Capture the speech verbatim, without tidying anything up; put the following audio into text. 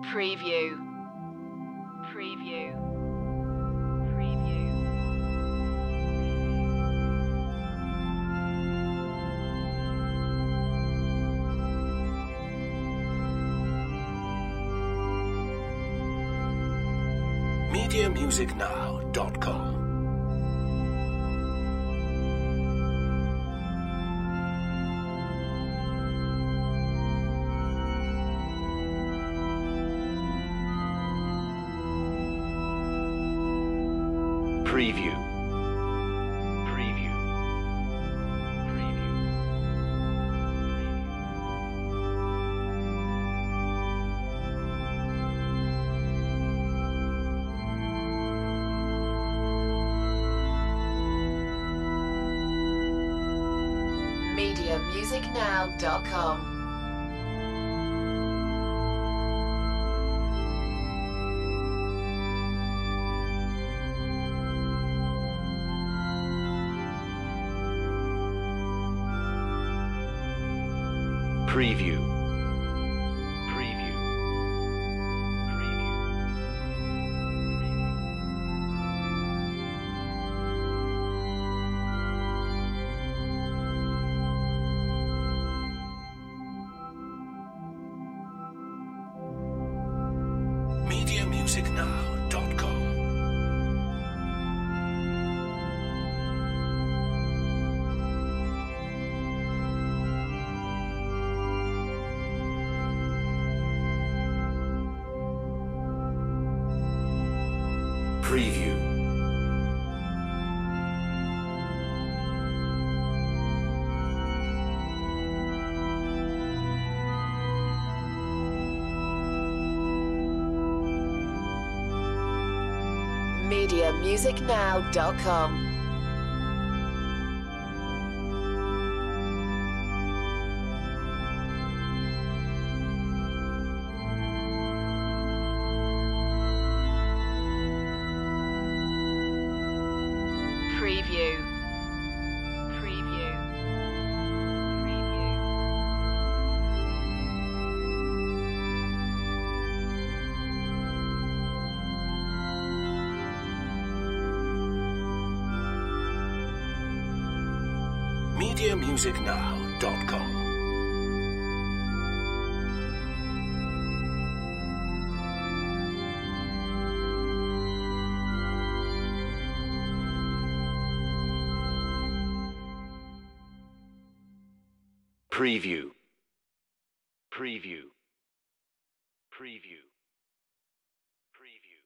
Preview. Preview. Preview. media music now dot com. Preview. Preview. Preview. media music now dot com. Preview. Preview. Preview. media music now dot com. Preview. media music now dot com. Preview. Preview. Preview. media music now dot com. Preview. Preview. Preview.